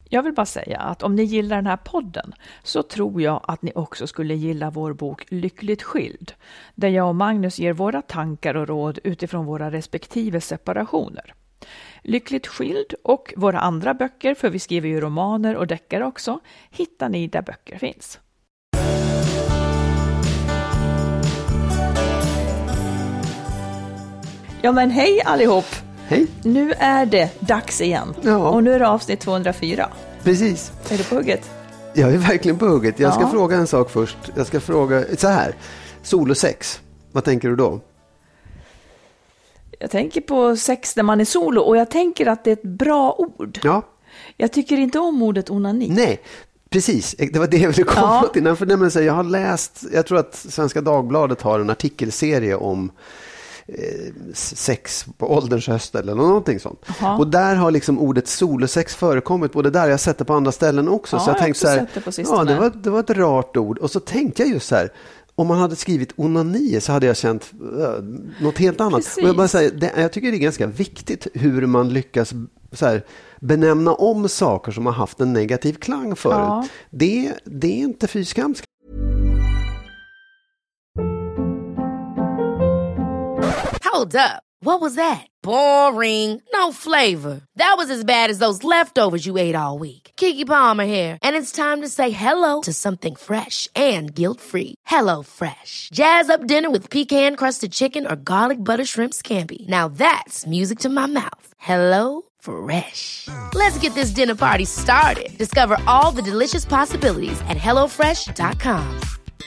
Jag vill bara säga att om ni gillar den här podden så tror jag att ni också skulle gilla vår bok Lyckligt skild, där jag och Magnus ger våra tankar och råd utifrån våra respektive separationer. Lyckligt skild och våra andra böcker, för vi skriver ju romaner och deckare också, hittar ni där böcker finns. Ja men hej allihop! Hej! Nu är det dags igen. Ja. Och nu är det avsnitt 204. Precis. Är du på hugget? Jag är verkligen på hugget. Jag ska fråga en sak först. Jag ska fråga så här. Solosex. Vad tänker du då? Jag tänker på sex när man är solo och jag tänker att det är ett bra ord. Ja. Jag tycker inte om ordet onani. Nej, precis. Det var det jag ville komma till. För jag har läst, jag tror att Svenska Dagbladet har en artikelserie om sex på ålderns höst eller någonting sånt. Aha. Och där har liksom ordet solosex förekommit både där, jag har sett det på andra ställen också. Ja, så jag tänkte så här, det var ett rart ord. Och så tänkte jag just så här, om man hade skrivit onani så hade jag känt något helt annat. Precis. Och jag bara säger, jag tycker det är ganska viktigt hur man lyckas så här, benämna om saker som har haft en negativ klang förut. Ja. Det är inte fy skam. Hold up. What was that? Boring. No flavor. That was as bad as those leftovers you ate all week. Keke Palmer here, and it's time to say hello to something fresh and guilt-free. Hello Fresh. Jazz up dinner with pecan-crusted chicken or garlic butter shrimp scampi. Now that's music to my mouth. Hello Fresh. Let's get this dinner party started. Discover all the delicious possibilities at hellofresh.com.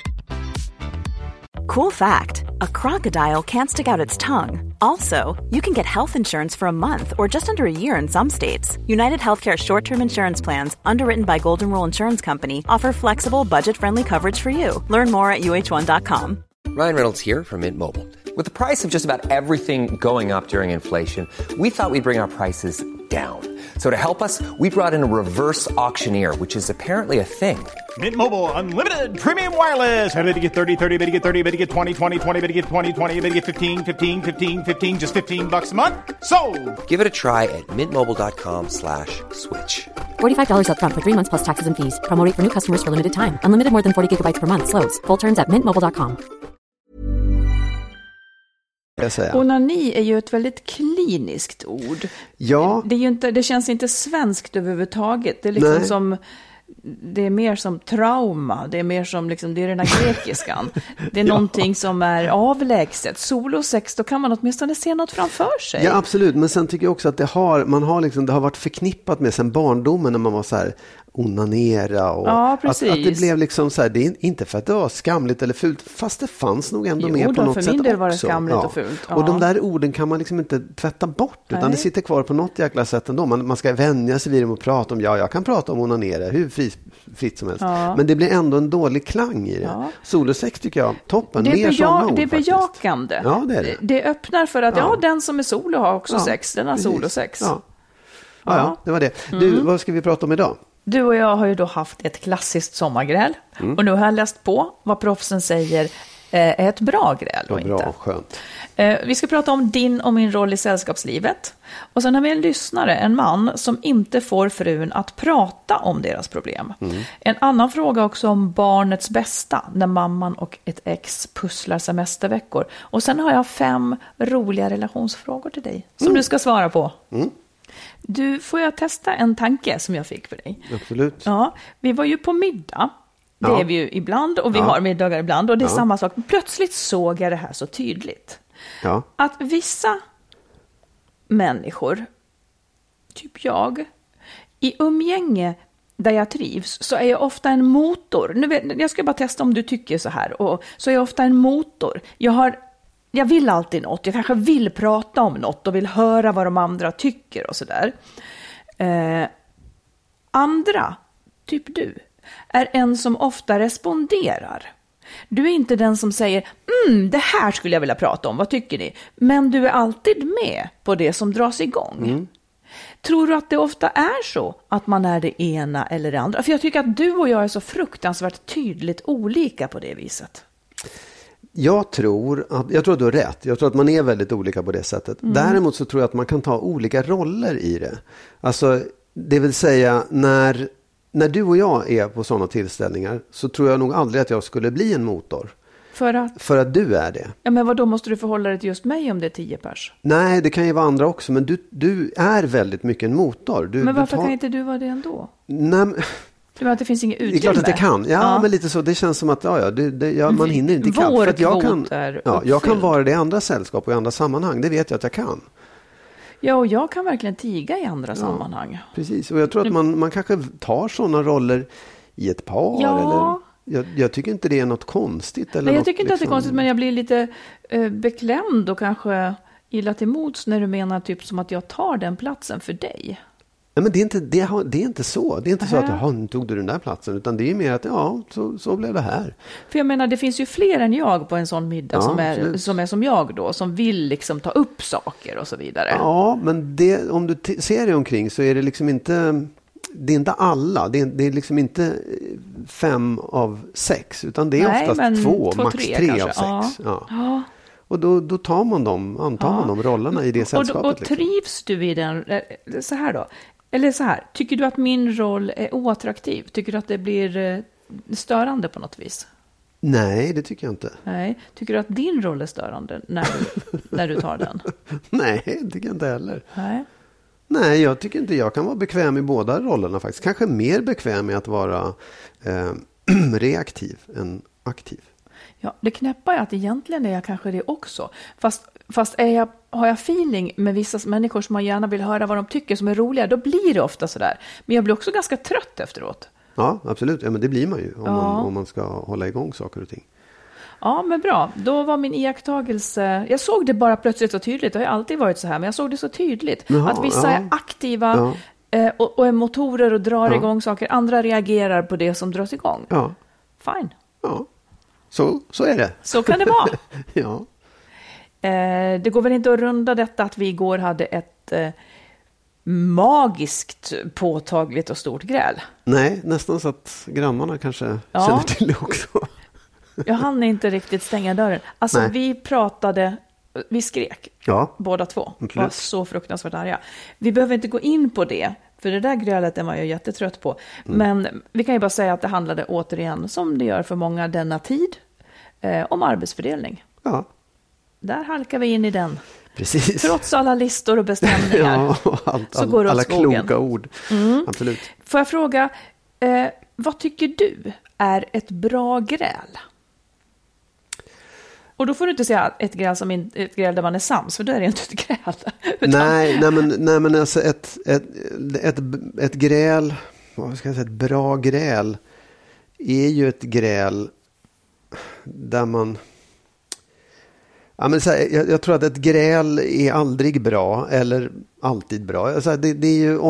Cool fact, a crocodile can't stick out its tongue. Also, you can get health insurance for a month or just under a year in some states. United Healthcare short-term insurance plans, underwritten by Golden Rule Insurance Company, offer flexible, budget-friendly coverage for you. Learn more at uh1.com. Ryan Reynolds here from Mint Mobile. With the price of just about everything going up during inflation, we thought we'd bring our prices down. So to help us, we brought in a reverse auctioneer, which is apparently a thing. Mint Mobile Unlimited Premium Wireless. How to get 30, 30, how to get 30, how to get 20, 20, 20, how to get 20, 20, how to get 15, 15, 15, 15, just $15 a month? Sold! Give it a try at mintmobile.com/switch. $45 up front for 3 months plus taxes and fees. Promo rate for new customers for limited time. Unlimited more than 40 gigabytes per month. Slows full terms at mintmobile.com. Onani är ju ett väldigt kliniskt ord. Ja. Det är ju inte, det känns inte svenskt överhuvudtaget. Det är liksom som, det är mer som trauma. Det är mer som liksom, det är rena grekiskan. Det är någonting som är avlägset. Solosex, då kan man åtminstone se något framför sig. Ja, absolut. Men sen tycker jag också att det har varit förknippat med sen barndomen när man var så här onanera och att det blev liksom så här, det är inte för att det var skamligt eller fult, fast det fanns nog ändå mer på något sätt också. För min del var det skamligt och fult. Ja. Och de där orden kan man liksom inte tvätta bort, utan det sitter kvar på något jäkla sätt ändå. Man ska vänja sig vid dem och prata om, jag kan prata om onanera hur fritt som helst. Ja. Men det blir ändå en dålig klang i det. Ja. Solosex tycker jag, toppen. Det är det är bejakande. Ja, det är det. Det öppnar för att den som är solo har också sex, den har solosex. Ja, det var det. Du, vad ska vi prata om idag? Du och jag har ju då haft ett klassiskt sommargräl. Och nu har jag läst på vad proffsen säger är ett bra gräl och inte. Bra, skönt. Vi ska prata om din och min roll i sällskapslivet. Och sen har vi en lyssnare, en man som inte får frun att prata om deras problem. En annan fråga också om barnets bästa när mamman och ett ex pusslar semesterveckor. Och sen har jag 5 roliga relationsfrågor till dig som du ska svara på. Du, får jag testa en tanke som jag fick för dig? Absolut. Ja, vi var ju på middag. Det är vi ju ibland och vi har middagar ibland. Och det är samma sak. Plötsligt såg jag det här så tydligt. Ja. Att vissa människor, typ jag, i umgänge där jag trivs så är jag ofta en motor. Jag ska bara testa om du tycker så här. Och så är jag ofta en motor. Jag vill alltid något. Jag kanske vill prata om något och vill höra vad de andra tycker och sådär. Andra, typ du, är en som ofta responderar. Du är inte den som säger, det här skulle jag vilja prata om, vad tycker ni? Men du är alltid med på det som dras igång. Tror du att det ofta är så att man är det ena eller det andra? För jag tycker att du och jag är så fruktansvärt tydligt olika på det viset. Jag tror att du har rätt. Jag tror att man är väldigt olika på det sättet. Däremot så tror jag att man kan ta olika roller i det. Alltså, Det vill säga, när du och jag är på sådana tillställningar så tror jag nog aldrig att jag skulle bli en motor. För att du är det. Ja, men då måste du förhålla dig till just mig om det är 10 pers? Nej, det kan ju vara andra också. Men du är väldigt mycket en motor. Men varför kan inte du vara det ändå? Nej, men att det finns inget utrymme. Det är klart att det kan. Ja, men lite så. Det känns som att man hinner inte ikapp. Vår kvot är jag kan vara det i andra sällskap och i andra sammanhang. Det vet jag att jag kan. Ja, och jag kan verkligen tiga i andra sammanhang. Precis, och jag tror att man kanske tar sådana roller i ett par. Ja. Eller, jag tycker inte det är något konstigt. Eller nej, jag tycker inte att det är konstigt, men jag blir lite beklämd och kanske illa till mods när du menar typ som att jag tar den platsen för dig. Nej, men det är inte så. Det är inte så att nu tog du den där platsen, utan det är mer att så blev det här. För jag menar, det finns ju fler än jag på en sån middag som är som jag då, som vill liksom ta upp saker och så vidare. Ja, men om du ser dig omkring så är det liksom inte... Det är inte alla. Det är liksom inte 5 av 6. Utan det är oftast 2, max 3 av 6. Ja. Och då tar man antar man de rollerna i det sällskapet. Och trivs du i den? Så här då. Eller så här. Tycker du att min roll är oattraktiv? Tycker du att det blir störande på något vis? Nej, det tycker jag inte. Nej. Tycker du att din roll är störande när du tar den? Nej, det tycker jag inte heller. Nej, jag tycker inte. Jag kan vara bekväm i båda rollerna faktiskt. Kanske mer bekväm med att vara reaktiv än aktiv. Ja, det knäppa är att egentligen är jag kanske det också. Fast har jag feeling med vissa människor som man gärna vill höra vad de tycker som är roliga, då blir det ofta sådär. Men jag blir också ganska trött efteråt. Ja, absolut. Ja, men det blir man ju om man ska hålla igång saker och ting. Ja, men bra. Då var min iakttagelse... Jag såg det bara plötsligt så tydligt. Det har alltid varit så här, men jag såg det så tydligt. Att vissa är aktiva och är motorer och drar igång saker. Andra reagerar på det som dras igång. Ja. Fine. Ja, så är det. Så kan det vara. Ja. Det går väl inte att runda detta att vi igår hade ett magiskt, påtagligt och stort gräl. Nej, nästan så att grannarna kanske känner till det också. Jag hann inte riktigt stänga dörren. Alltså vi skrek. Ja. Båda två. Var så fruktansvärt arga. Vi behöver inte gå in på det. För det där grälet är man ju jättetrött på. Men vi kan ju bara säga att det handlade återigen, som det gör för många denna tid, om arbetsfördelning. Ja. Där halkar vi in i den. Precis. Trots alla listor och bestämningar. Så går det åt alla skogen. Kloka ord. Absolut. Får jag fråga, vad tycker du är ett bra gräl? Och då får du inte säga ett gräl där man är sams, för då är det inte ett gräl. Nej, men alltså ett gräl, vad ska jag säga, ett bra gräl är ju ett gräl där man... Ja, men så här, jag tror att ett gräl är aldrig bra eller alltid bra. Alltså, det är ju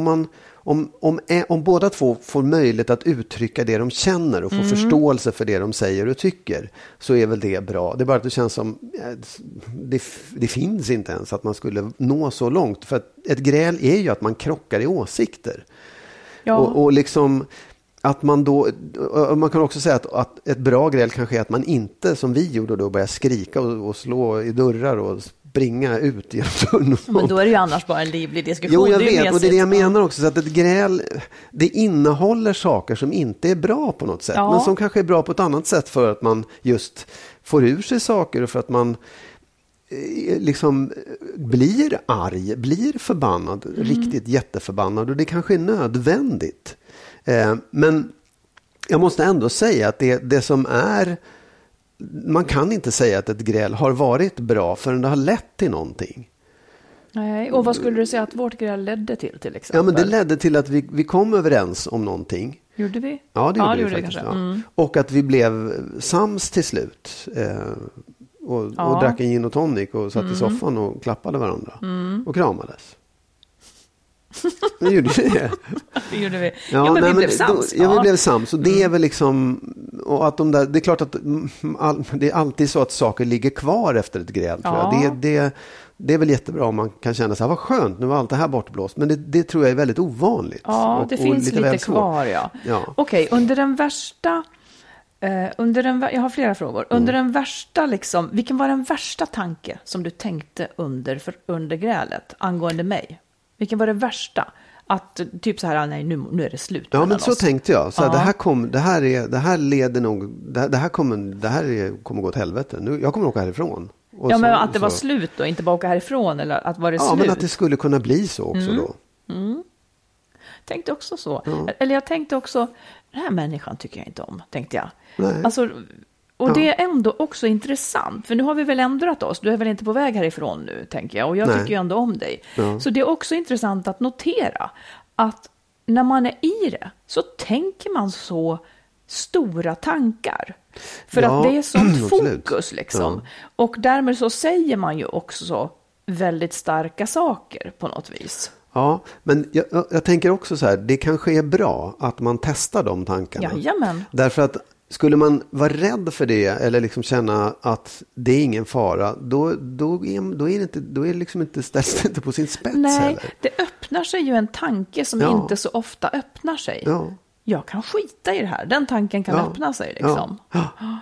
om båda två får möjlighet att uttrycka det de känner och få förståelse för det de säger och tycker, så är väl det bra. Det är bara att det känns som det finns inte ens att man skulle nå så långt. För att ett gräl är ju att man krockar i åsikter. Ja. Och liksom att man då, man kan också säga att ett bra gräl kanske är att man inte, som vi gjorde då, börjar skrika och slå i dörrar och springa ut genom dörren. Men då är det ju annars bara en livlig diskussion. Jo, jag vet, och det är det jag menar också. Så att ett gräl, det innehåller saker som inte är bra på något sätt. Men som kanske är bra på ett annat sätt, för att man just får ur sig saker och för att man liksom blir arg, blir förbannad, riktigt jätteförbannad. Och det kanske är nödvändigt. Men jag måste ändå säga att det som är... Man kan inte säga att ett gräl har varit bra förrän det har lett till någonting. Nej, och vad skulle du säga att vårt gräl ledde till exempel? Ja, men det ledde till att vi kom överens om någonting. Gjorde vi? Ja, det gjorde vi faktiskt. Ja. Och att vi blev sams till slut. Och drack en gin och tonic och satt i soffan och klappade varandra. Och kramades. Det gjorde vi. Det gjorde vi. Ja, men vi blev sams. Vi blev sams. Och det är väl liksom... Och att det är klart att det är alltid så att saker ligger kvar efter ett gräl, tror jag. Det är väl jättebra om man kan känna så här, vad skönt, nu var allt det här bortblåst. Men det tror jag är väldigt ovanligt. Ja, det finns lite kvar, ja. Okej, under den värsta... jag har flera frågor. Under den värsta, liksom, vilken var den värsta tanke som du tänkte under grälet angående mig? Vilken var det värsta? Att typ så här, nej nu är det slut. Ja, men så tänkte jag. Så här, det här kommer gå åt helvete. Jag kommer åka härifrån. Ja, men att det var slut då, inte bara åka härifrån, eller att var det slut? Ja, men att det skulle kunna bli så också då. Tänkte också så. Ja. Eller jag tänkte också, den här människan tycker jag inte om, tänkte jag. Nej. Alltså, och det är ändå också intressant, för nu har vi väl ändrat oss. Du är väl inte på väg härifrån nu, tänker jag. Och jag tycker ju ändå om dig. Ja. Så det är också intressant att notera att när man är i det så tänker man så stora tankar. För att det är sånt fokus liksom. Ja. Och därmed så säger man ju också väldigt starka saker på något vis. Ja, men jag tänker också så här, det kanske är bra att man testar de tankarna. Jajamän. Därför att skulle man vara rädd för det eller liksom känna att det är ingen fara, då är det liksom inte, ställs det inte på sin spets. Nej, heller. Det öppnar sig ju en tanke som inte så ofta öppnar sig. Ja. Jag kan skita i det här. Den tanken kan öppna sig liksom. Ja.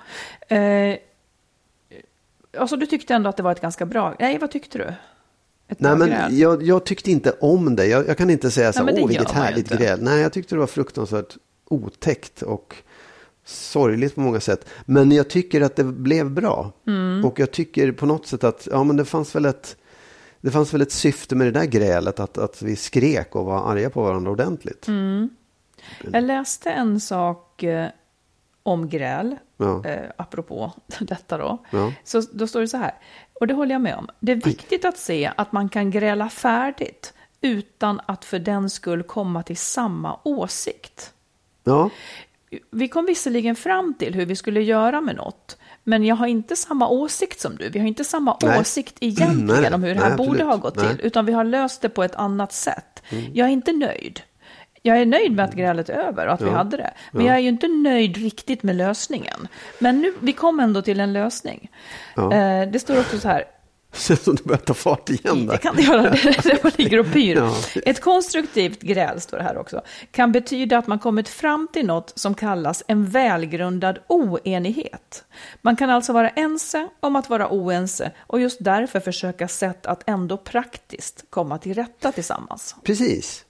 Alltså du tyckte ändå att det var ett ganska bra... Nej, vad tyckte du? Nej, men jag tyckte inte om det. Jag kan inte säga så här, vilket härligt gräl. Nej, jag tyckte det var fruktansvärt otäckt och sorgligt på många sätt. Men jag tycker att det blev bra. Och jag tycker på något sätt att men det fanns väl ett syfte med det där grälet, att vi skrek och var arga på varandra ordentligt. Jag läste en sak om gräl, apropå detta då. Ja. Så då står det så här, och det håller jag med om. Det är viktigt att se att man kan gräla färdigt utan att för den skull komma till samma åsikt. Ja. Vi kom visserligen fram till hur vi skulle göra med något, men jag har inte samma åsikt som du. Vi har inte samma åsikt egentligen om hur det här borde ha gått till, utan vi har löst det på ett annat sätt. Jag är inte nöjd. Jag är nöjd med att grälet är över och att vi hade det. Men jag är ju inte nöjd riktigt med lösningen. Men nu, vi kom ändå till en lösning. Det står också så här. Så som du börjar ta fart igen där. Det kan det göra, det ligger och pyr. Ett konstruktivt gräl, står det här också, kan betyda att man kommit fram till något som kallas en välgrundad oenighet. Man kan alltså vara ense om att vara oense och just därför försöka sätt att ändå praktiskt komma till rätta tillsammans. Precis.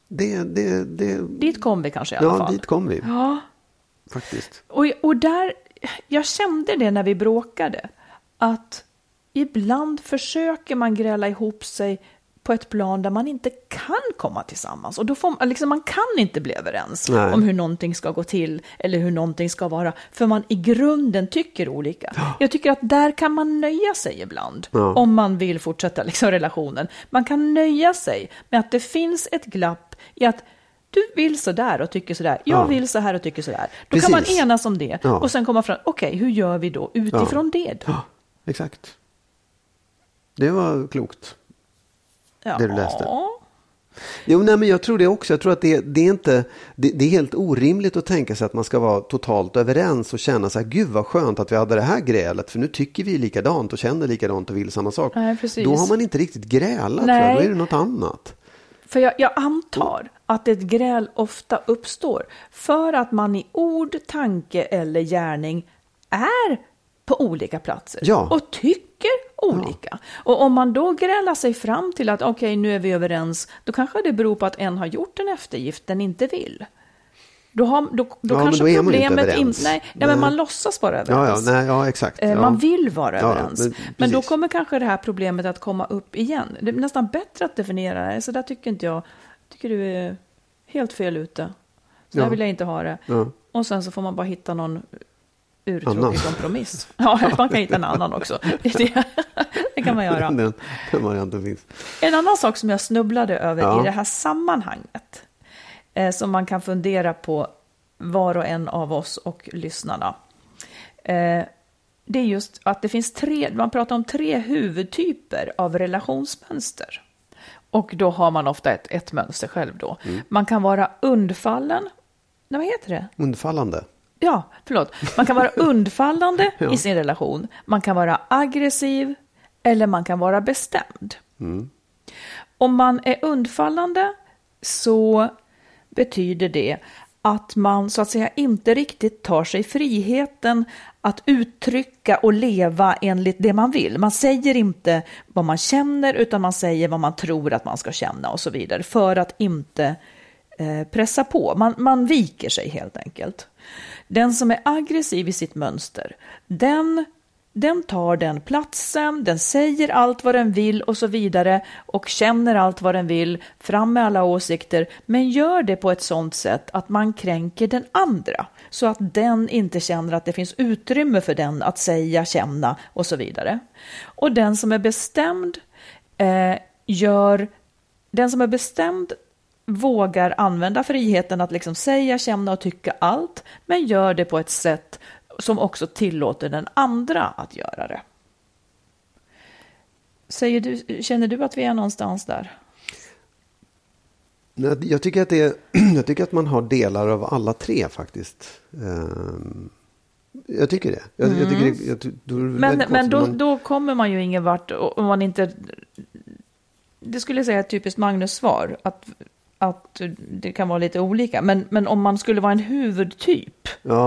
Dit kom vi kanske i alla fall. Ja, dit kom vi. Ja. Faktiskt. Och där, jag kände det när vi bråkade, att ibland försöker man gräla ihop sig på ett plan där man inte kan komma tillsammans. Och då får liksom, man kan inte bli överens om hur någonting ska gå till eller hur någonting ska vara. För man i grunden tycker olika. Jag tycker att där kan man nöja sig ibland. Om man vill fortsätta liksom relationen. Man kan nöja sig med att det finns ett glapp i att du vill så där och tycker så där. Jag vill så här och tycker så där. Då kan man enas om det. Och sen komma fram, okej, hur gör vi då utifrån det då? Ja, exakt. Det var klokt. Det du läste. Men jag tror det också. Jag tror att det är helt orimligt att tänka sig att man ska vara totalt överens och känna så här, gud vad skönt att vi hade det här grälet, för nu tycker vi likadant och känner likadant och vill samma sak. Nej, precis. Då har man inte riktigt grälat, tror jag. Då är det något annat. För jag antar att ett gräl ofta uppstår för att man i ord, tanke eller gärning är på olika platser och tycker olika. Och om man då grälar sig fram till att okej, nu är vi överens, då kanske det beror på att en har gjort en eftergift den inte vill. Då kanske problemet inte men man låtsas vara överens. Exakt. Man vill vara överens. Men då kommer kanske det här problemet att komma upp igen. Det är nästan bättre att definiera det. Så där tycker inte jag. Tycker du är helt fel ute. Så där vill jag inte ha det. Och sen så får man bara hitta någon urtråkig kompromiss. Man kan hitta en annan också. Det kan man göra. Den varianten finns. En annan sak som jag snubblade över i det här sammanhanget, som man kan fundera på var och en av oss och lyssnarna, det är just att det finns man pratar om 3 huvudtyper av relationsmönster. Och då har man ofta ett mönster själv då. Man kan vara undfallen. Vad heter det? Undfallande. Ja, förlåt. Man kan vara undfallande i sin relation. Man kan vara aggressiv eller man kan vara bestämd. Om man är undfallande så betyder det att man så att säga inte riktigt tar sig friheten att uttrycka och leva enligt det man vill. Man säger inte vad man känner utan man säger vad man tror att man ska känna och så vidare. För att inte pressa på. Man viker sig helt enkelt. Den som är aggressiv i sitt mönster, den tar den platsen, den säger allt vad den vill och så vidare och känner allt vad den vill, fram med alla åsikter, men gör det på ett sådant sätt att man kränker den andra så att den inte känner att det finns utrymme för den att säga, känna och så vidare. Och den som är bestämd vågar använda friheten att liksom säga, känna och tycka allt, men gör det på ett sätt som också tillåter den andra att göra det. Känner du att vi är någonstans där? Jag tycker att man har delar av alla tre faktiskt. Jag tycker det. Men då kommer man ju ingen vart om man inte... Det skulle jag säga ett typiskt Magnus-svar. Att det kan vara lite olika. Men om man skulle vara en huvudtyp...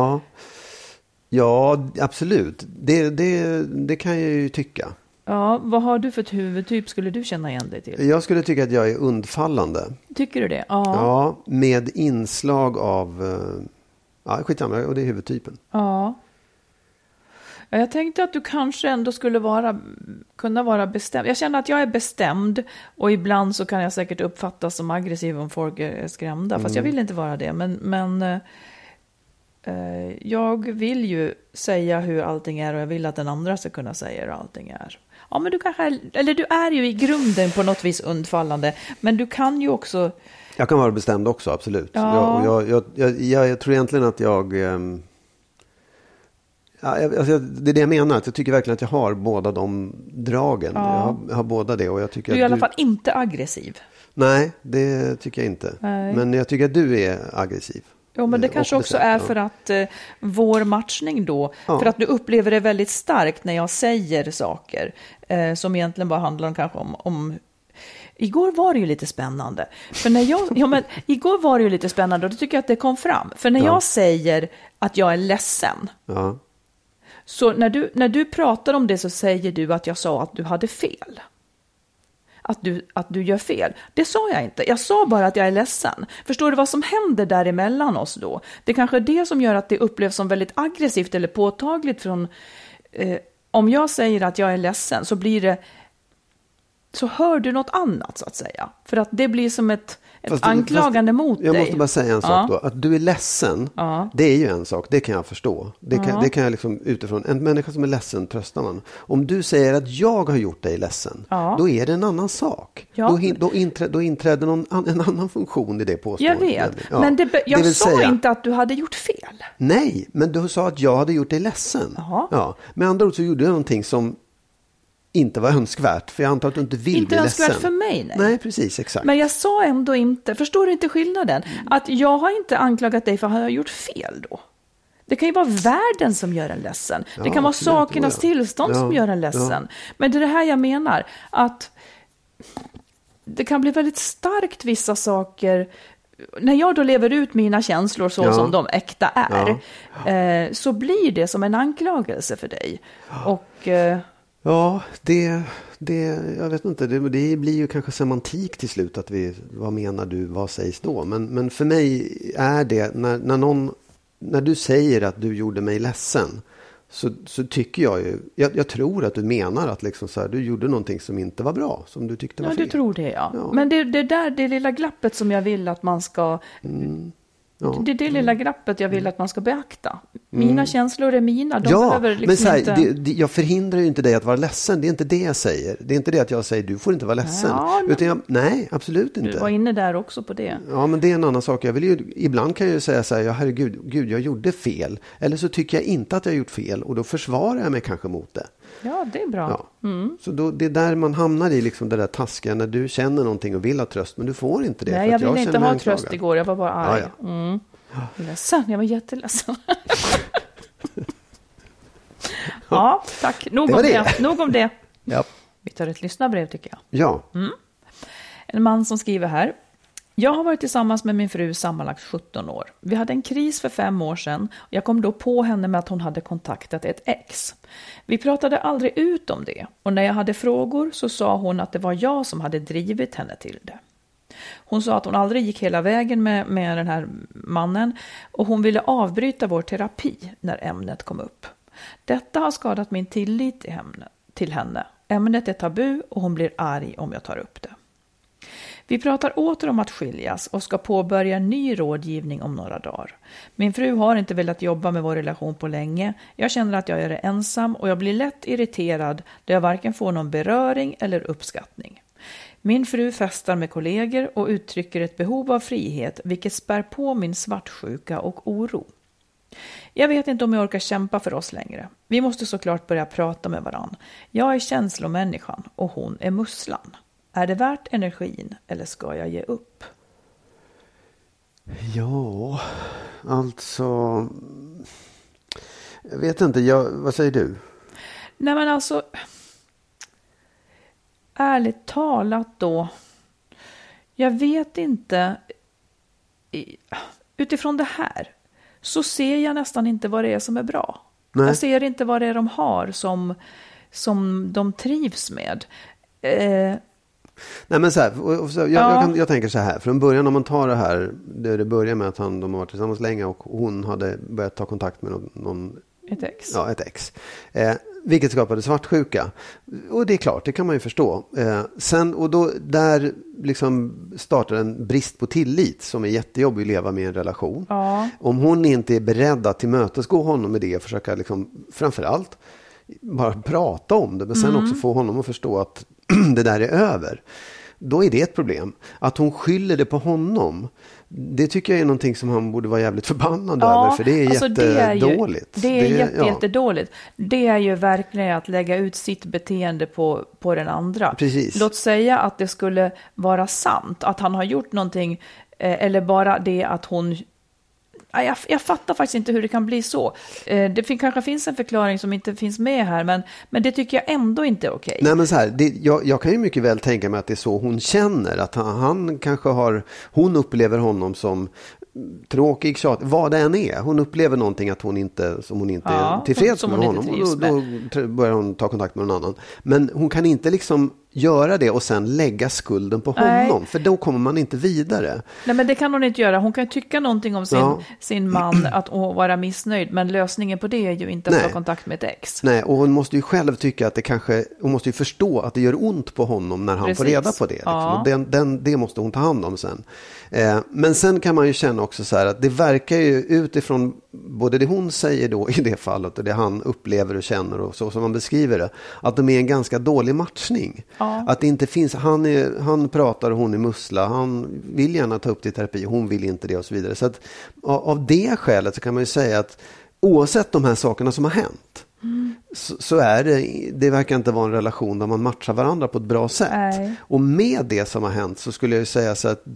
Ja, absolut. Det kan jag ju tycka. Ja, vad har du för ett huvudtyp skulle du känna igen dig till? Jag skulle tycka att jag är undfallande. Tycker du det? Ja, med inslag av... skitsamma, och det är huvudtypen. Ja. Jag tänkte att du kanske ändå skulle kunna vara bestämd. Jag känner att jag är bestämd och ibland så kan jag säkert uppfattas som aggressiv om folk är skrämda. Fast jag vill inte vara det, men jag vill ju säga hur allting är och jag vill att den andra ska kunna säga hur allting är. Ja, men du är ju i grunden på något vis undfallande, men du kan ju också... Jag kan vara bestämd också, absolut. Ja. Jag tror egentligen att jag... det är det jag menar, att jag tycker verkligen att jag har båda de dragen. Ja. Jag har båda det och jag tycker du är i att alla fall inte aggressiv. Nej, det tycker jag inte. Nej. Men jag tycker att du är aggressiv. Jo, men det kanske också är för att vår matchning då, för att du upplever det väldigt starkt när jag säger saker som egentligen bara handlar om kanske om igår var det ju lite spännande. För när igår var det ju lite spännande och då tycker jag att det kom fram. För när jag säger att jag är ledsen, så när du pratar om det så säger du att jag sa att du hade fel. Att du gör fel. Det sa jag inte. Jag sa bara att jag är ledsen. Förstår du vad som händer däremellan oss då? Det är kanske det som gör att det upplevs som väldigt aggressivt eller påtagligt från... om jag säger att jag är ledsen så blir det... Så hör du något annat så att säga. För att det blir som ett anklagande mot dig. Jag måste bara säga en sak då. Att du är ledsen, det är ju en sak. Det kan jag förstå. Det kan jag liksom utifrån. En människa som är ledsen tröstar man. Om du säger att jag har gjort dig ledsen, då är det en annan sak. Ja. Då inträder en annan funktion i det påståendet. Jag vet, men jag sa inte att du hade gjort fel. Nej, men du sa att jag hade gjort dig ledsen. Ja. Med andra ord så gjorde jag någonting som inte var önskvärt, för jag antar att du inte vill bli ledsen. Inte önskvärt för mig, nej. Nej, precis, exakt. Men jag sa ändå inte, förstår du inte skillnaden? Att jag har inte anklagat dig för att jag har gjort fel då. Det kan ju vara världen som gör en ledsen. Det kan vara sakernas tillstånd som gör en ledsen. Men det är det här jag menar, att det kan bli väldigt starkt vissa saker. När jag då lever ut mina känslor så som de äkta är, så blir det som en anklagelse för dig. Och... Ja, jag vet inte, det blir ju kanske semantik till slut, att vad menar du, vad sägs då? Men för mig är det, när du säger att du gjorde mig ledsen, så tycker jag tror att du menar att liksom så här, du gjorde någonting som inte var bra, som du tyckte var fel. Ja, du tror det, ja. Men det lilla glappet som jag vill att man ska... Det är det lilla glappet jag vill att man ska beakta. Mina känslor är mina. De behöver liksom men så här, inte... jag förhindrar ju inte dig att vara ledsen. Det är inte det jag säger. Det är inte det att jag säger du får inte vara ledsen. Nej, absolut inte. Du var inne där också på det. Ja, men det är en annan sak. Ibland kan jag ju säga så här, herregud, jag gjorde fel. Eller så tycker jag inte att jag har gjort fel. Och då försvarar jag mig kanske mot det. Ja, det är bra. Ja. Så det är där man hamnar i liksom det där taskiga, när du känner någonting och vill ha tröst, men du får inte det. Nej, jag ville inte ha tröst igår, jag var bara arg. Ledsen, jag var jätteledsen. Ja, tack. Nog om det. Ja. Vi tar ett lyssnarbrev tycker jag. Ja. En man som skriver här. Jag har varit tillsammans med min fru sammanlagt 17 år. Vi hade en kris för 5 år sedan. Jag kom då på henne med att hon hade kontaktat ett ex. Vi pratade aldrig ut om det. Och när jag hade frågor så sa hon att det var jag som hade drivit henne till det. Hon sa att hon aldrig gick hela vägen med den här mannen och hon ville avbryta vår terapi när ämnet kom upp. Detta har skadat min tillit till henne. Ämnet är tabu och hon blir arg om jag tar upp det. Vi pratar åter om att skiljas och ska påbörja ny rådgivning om några dagar. Min fru har inte velat jobba med vår relation på länge. Jag känner att jag är ensam och jag blir lätt irriterad då jag varken får någon beröring eller uppskattning. Min fru festar med kollegor och uttrycker ett behov av frihet, vilket spär på min svartsjuka och oro. Jag vet inte om jag orkar kämpa för oss längre. Vi måste såklart börja prata med varann. Jag är känslomänniskan och hon är musslan. Är det värt energin eller ska jag ge upp? Ja, alltså... Jag vet inte, vad säger du? Nej men alltså... Ärligt talat då... Jag vet inte... Utifrån det här så ser jag nästan inte vad det är som är bra. Nej. Jag ser inte vad det är de har som de trivs med. Nej men så här, jag tänker så här, från början om man tar det här, det börjar med att de har varit tillsammans länge och hon hade börjat ta kontakt med någon ett ex. Ja, ett ex. Vilket skapade svartsjuka. Och det är klart, det kan man ju förstå. Sen, och då där liksom startar en brist på tillit som är jättejobbig att leva med i en relation. Ja. Om hon inte är beredd att tillmötesgå honom med det och försöka liksom, framförallt bara prata om det, men sen också få honom att förstå att det där är över. Då är det ett problem. Att hon skyller det på honom, det tycker jag är någonting som han borde vara jävligt förbannad över, för det är alltså jättedåligt. Det är jättedåligt. Det är ju verkligen att lägga ut sitt beteende på den andra. Precis. Låt säga att det skulle vara sant, att han har gjort någonting, eller bara det att hon... Jag fattar faktiskt inte hur det kan bli så. Det kanske finns en förklaring som inte finns med här, men det tycker jag ändå inte är okej. Nej men så här, jag kan ju mycket väl tänka mig att det är så hon känner. Att han kanske hon upplever honom som tråkig, vad det än är. Hon upplever någonting som hon inte är tillfreds med honom. Och då börjar hon ta kontakt med någon annan. Men hon kan inte liksom göra det och sen lägga skulden på honom. För då kommer man inte vidare. Nej, men det kan hon inte göra. Hon kan tycka någonting om sin man, att vara missnöjd. Men lösningen på det är ju inte att ta kontakt med ett ex. Nej, och hon måste ju själv tycka att hon måste ju förstå att det gör ont på honom när han får reda på det. Liksom. Och det måste hon ta hand om sen. Men sen kan man ju känna också så här att det verkar ju utifrån både det hon säger då i det fallet och det han upplever och känner och så som man beskriver det, att de är en ganska dålig matchning. Ja. Att det inte finns, han pratar och hon är mussla, han vill gärna ta upp det i terapi, hon vill inte det och så vidare. Så att av det skälet så kan man ju säga att oavsett de här sakerna som har hänt så är det verkar inte vara en relation där man matchar varandra på ett bra sätt. Nej. Och med det som har hänt så skulle jag säga så att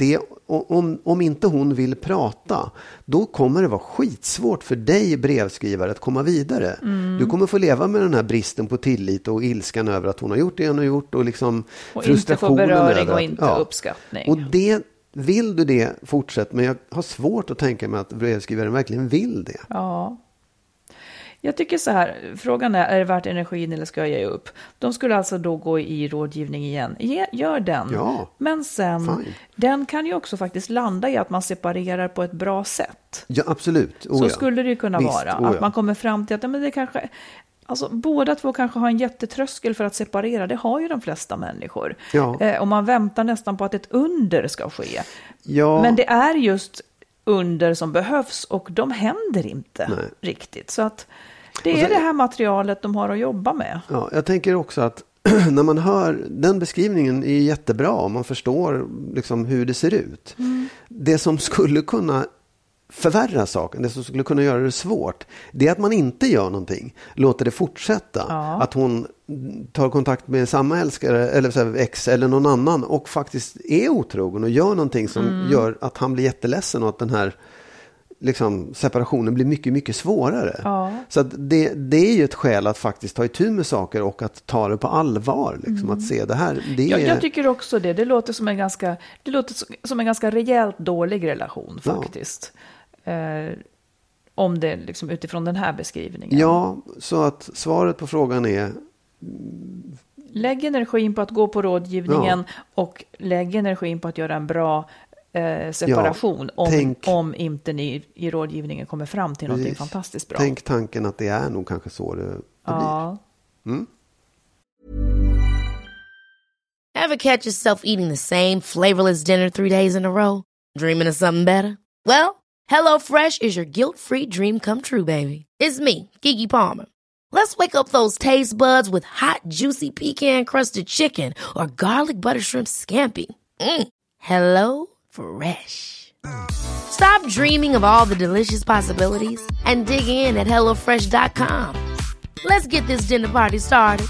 om inte hon vill prata, då kommer det vara skitsvårt för dig brevskrivare att komma vidare. Du kommer få leva med den här bristen på tillit och ilskan över att hon har gjort det hon har gjort och liksom och frustrationen inte få beröring över och inte uppskattning. Och vill du det, fortsätt, men jag har svårt att tänka mig att brevskrivaren verkligen vill det. Ja. Jag tycker så här, frågan är det värt energin eller ska jag ge upp? De skulle alltså då gå i rådgivning igen. Gör den. Ja, men sen, den kan ju också faktiskt landa i att man separerar på ett bra sätt. Ja, absolut. Så skulle det ju kunna vara. Att man kommer fram till att men det kanske... Alltså, båda två kanske har en jättetröskel för att separera. Det har ju de flesta människor. Ja. Och man väntar nästan på att ett under ska ske. Ja. Men det är just under som behövs och de händer inte riktigt. Så att det är det här materialet de har att jobba med. Ja, jag tänker också att när man hör den beskrivningen är jättebra om man förstår liksom hur det ser ut. Det som skulle kunna förvärra saken, det som skulle kunna göra det svårt, det är att man inte gör någonting, låter det fortsätta. Att hon tar kontakt med samma älskare eller så här, ex eller någon annan och faktiskt är otrogen och gör någonting som gör att han blir jätteledsen och att den här liksom, separationen blir mycket, mycket svårare. Så att det är ju ett skäl att faktiskt ta itu med saker och att ta det på allvar. Liksom, att se det här. Jag tycker också det. Det låter som en ganska rejält dålig relation faktiskt. Om det liksom utifrån den här beskrivningen. Ja, så att svaret på frågan är Lägg energin på att gå på rådgivningen och lägg energin på att göra en bra separation om inte ni i rådgivningen kommer fram till någonting fantastiskt bra. Tänk tanken att det är nog kanske så det blir. Ever catch yourself eating the same flavorless dinner 3 days in a row? Dreaming of something better? Well, HelloFresh is your guilt-free dream come true, baby. It's me, Keke Palmer. Let's wake up those taste buds with hot, juicy pecan-crusted chicken or garlic butter shrimp scampi. Hello Fresh. Stop dreaming of all the delicious possibilities and dig in at HelloFresh.com. Let's get this dinner party started.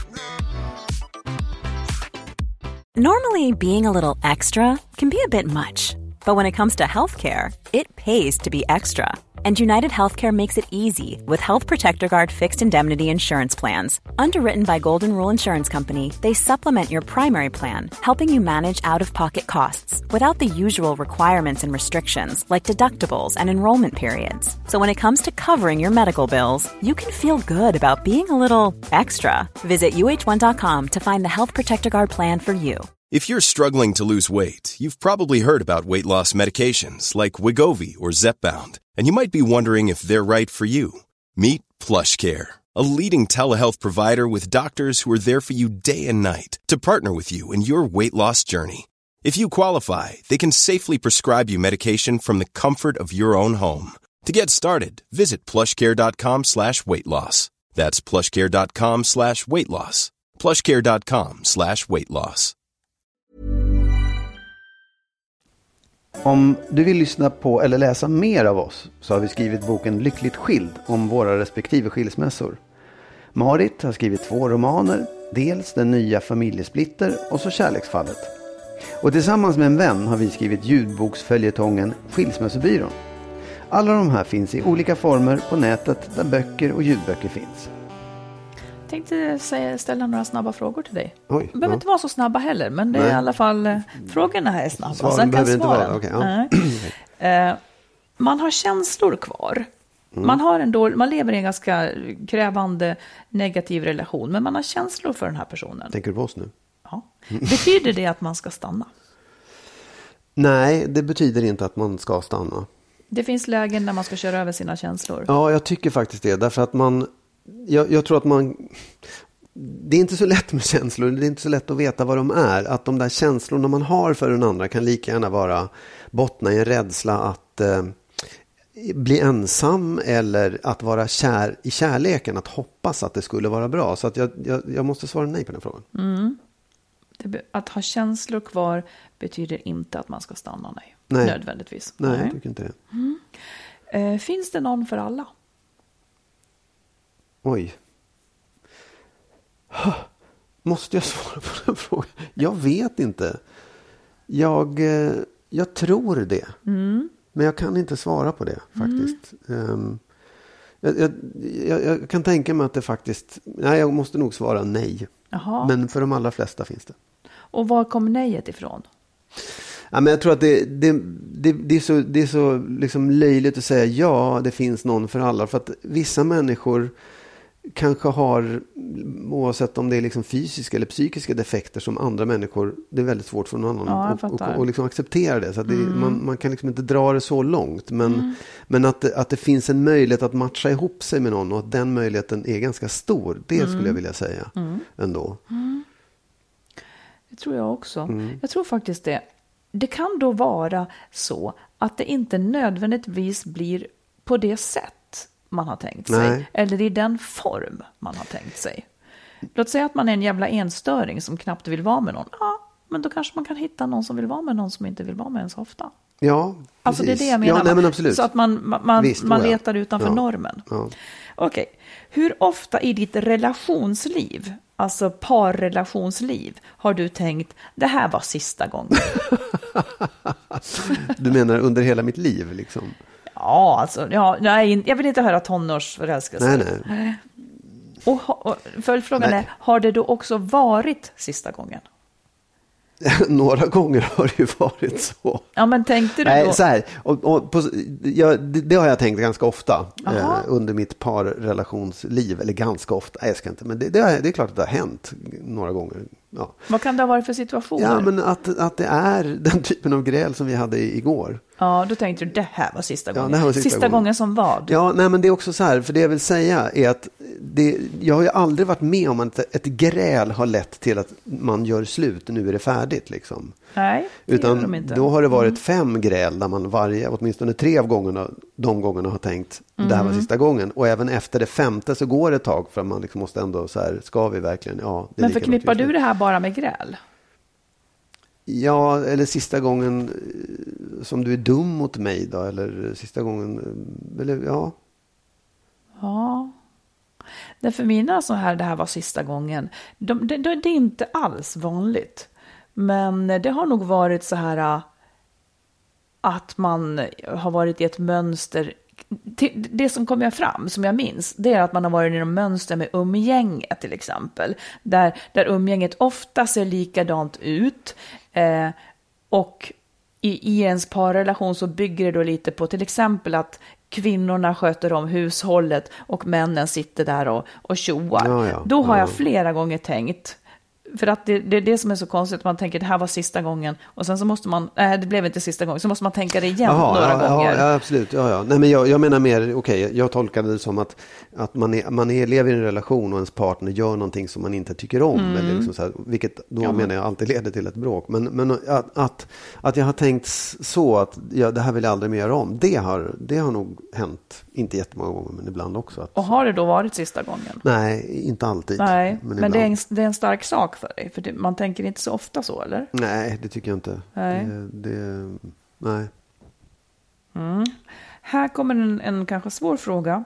Normally, being a little extra can be a bit much. But when it comes to healthcare, it pays to be extra. And United Healthcare makes it easy with Health Protector Guard fixed indemnity insurance plans. Underwritten by Golden Rule Insurance Company, they supplement your primary plan, helping you manage out-of-pocket costs without the usual requirements and restrictions like deductibles and enrollment periods. So when it comes to covering your medical bills, you can feel good about being a little extra. Visit uh1.com to find the Health Protector Guard plan for you. If you're struggling to lose weight, you've probably heard about weight loss medications like Wegovy or Zepbound, and you might be wondering if they're right for you. Meet PlushCare, a leading telehealth provider with doctors who are there for you day and night to partner with you in your weight loss journey. If you qualify, they can safely prescribe you medication from the comfort of your own home. To get started, visit plushcare.com/weightloss. That's plushcare.com/weightloss. plushcare.com/weightloss. Om du vill lyssna på eller läsa mer av oss så har vi skrivit boken Lyckligt skild om våra respektive skilsmässor. Marit har skrivit 2 romaner, dels Den nya familjesplitter och så Kärleksfallet. Och tillsammans med en vän har vi skrivit ljudboksföljetongen Skilsmässobyrån. Alla de här finns i olika former på nätet där böcker och ljudböcker finns. Jag tänkte ställa några snabba frågor till dig. Oj, de behöver inte vara så snabba heller, men det är i alla fall frågorna här är snabba. Sen kan svaren. Okay, man har känslor kvar. Man lever i en ganska krävande negativ relation, men man har känslor för den här personen. Tänker du på oss nu? Ja. Betyder det att man ska stanna? Nej, det betyder inte att man ska stanna. Det finns lägen där man ska köra över sina känslor. Ja, jag tycker faktiskt det. Därför att jag tror att det är inte så lätt med känslor. Det är inte så lätt att veta vad de är. Att de där känslorna man har för den andra kan lika gärna bottna i en rädsla att bli ensam eller att vara kär i kärleken. Att hoppas att det skulle vara bra. Så att jag måste svara nej på den frågan. Att ha känslor kvar betyder inte att man ska stanna, nej. Nödvändigtvis. Nej, jag tycker inte det. Finns det någon för alla? Oj. Måste jag svara på den frågan? Jag vet inte. Jag tror det. Men jag kan inte svara på det faktiskt. Jag kan tänka mig att det faktiskt... Nej, jag måste nog svara nej. Jaha. Men för de allra flesta finns det. Och var kommer nejet ifrån? Ja, men jag tror att det är så liksom löjligt att säga ja, det finns någon för alla. För att vissa människor kanske har, oavsett om det är liksom fysiska eller psykiska defekter som andra människor, det är väldigt svårt för någon annan och liksom acceptera det. Så att man kan liksom inte dra det så långt. Men att det finns en möjlighet att matcha ihop sig med någon och att den möjligheten är ganska stor. Det skulle jag vilja säga ändå. Det tror jag också. Jag tror faktiskt det. Det kan då vara så att det inte nödvändigtvis blir på det sätt man har tänkt sig. Nej. Eller i den form man har tänkt sig. Låt säga att man är en jävla enstöring som knappt vill vara med någon. Ja, men då kanske man kan hitta någon som vill vara med någon som inte vill vara med en så ofta. Ja, precis. Alltså det är det jag menar. Ja, nej, men absolut. Så att man letar utanför normen. Ja. Okej. Hur ofta i ditt relationsliv, alltså parrelationsliv, har du tänkt, det här var sista gången? Du menar under hela mitt liv liksom? Ja, alltså, nej, jag vill inte höra tonårsförälskelse. Nej. Och följdfrågan är, har det då också varit sista gången? Några gånger har det ju varit så. Ja, men tänkte du då? Nej, så här. Det har jag tänkt ganska ofta under mitt parrelationsliv. Eller ganska ofta, jag ska inte. Men det är klart att det har hänt några gånger. Ja. Vad kan det ha varit för situationer? Ja, men att det är den typen av gräl som vi hade igår. Ja, då tänkte du, det här var sista gången. Ja, det här var sista gången som vad? Ja, nej, men det är också så här, för det jag vill säga är att jag har ju aldrig varit med om att ett gräl har lett till att man gör slut, nu är det färdigt liksom. Nej, det utan gör de inte. Då har det varit 5 gräl där man åtminstone 3 av de gångerna har tänkt det här var sista gången. Och även efter det 5:e så går det ett tag för att man liksom måste ändå så här, ska vi verkligen? Ja, det. Men förknippar du det här bara med gräl? Ja, eller sista gången som du är dum mot mig då, eller sista gången, eller ja. Ja. För mina så här, det här var sista gången, det är inte alls vanligt. Men det har nog varit så här att man har varit i ett mönster. Det som kommer fram, som jag minns, det är att man har varit i något mönster med umgänge till exempel. Där umgänget ofta ser likadant ut. Och i ens parrelation så bygger det då lite på till exempel att kvinnorna sköter om hushållet och männen sitter där och tjoar. Ja. Då har jag flera gånger tänkt, för att det är det som är så konstigt, man tänker det här var sista gången och sen så måste man, det blev inte sista gången, så måste man tänka det igen några gånger. Ja, absolut. Ja. Nej, men jag menar mer, jag tolkade det som att man lever i en relation och ens partner gör någonting som man inte tycker om. Eller liksom så här, vilket då menar jag alltid leder till ett bråk. Men att jag har tänkt så att det här vill jag aldrig mer göra om. Det har nog hänt, inte jättemånga gånger, men ibland också. Och har det då varit sista gången? Nej, inte alltid. Nej, men det är en stark sak för dig. För man tänker inte så ofta så, eller? Nej, det tycker jag inte. Nej. Nej. Här kommer en kanske svår fråga.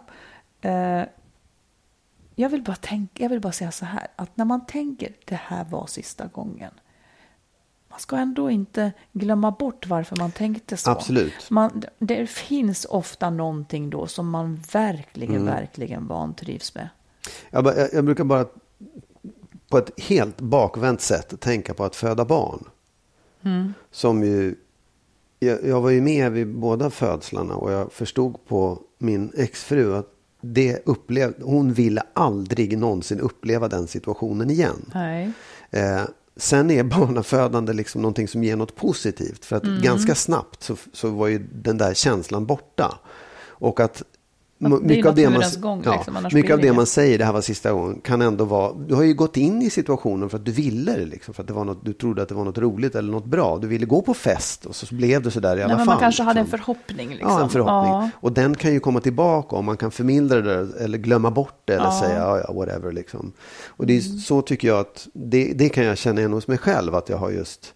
Jag vill bara säga så här, att när man tänker det här var sista gången, man ska ändå inte glömma bort varför man tänkte så. Absolut. Det finns ofta någonting då som man verkligen vantrivs med. Jag brukar bara på ett helt bakvänt sätt tänka på att föda barn. Som ju, jag var ju med vid båda födslarna och jag förstod på min exfru att hon ville aldrig någonsin uppleva den situationen igen. Nej. Sen är barnafödande liksom någonting som ger något positivt. För att ganska snabbt så var ju den där känslan borta. Och att mycket av det man säger, det här var sista gången, kan ändå vara, du har ju gått in i situationen för att du ville det liksom, för att det var något, du trodde att det var något roligt eller något bra, du ville gå på fest och så blev det så där i alla fall. Man kanske liksom hade en förhoppning liksom. Ja, en förhoppning. Och den kan ju komma tillbaka om man kan förmildra det eller glömma bort det eller säga whatever liksom. Och det är så, tycker jag att det kan jag känna igen hos mig själv, att jag har just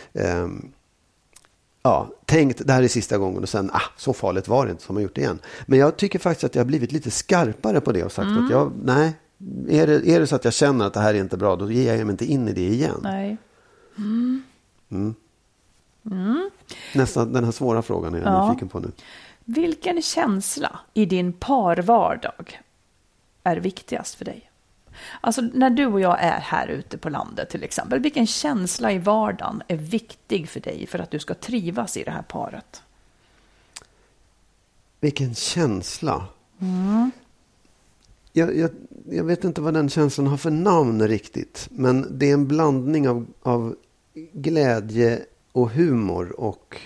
tänkt det här är sista gången och sen så farligt var det inte som man gjort det igen. Men jag tycker faktiskt att jag har blivit lite skarpare på det och sagt att är det så att jag känner att det här är inte bra, då ger jag mig inte in i det igen. Nej. Nästan den här svåra frågan är jag nyfiken på nu. Vilken känsla i din parvardag är viktigast för dig? Alltså när du och jag är här ute på landet till exempel, vilken känsla i vardagen är viktig för dig för att du ska trivas i det här paret? Vilken känsla? Jag vet inte vad den känslan har för namn riktigt, men det är en blandning av glädje och humor och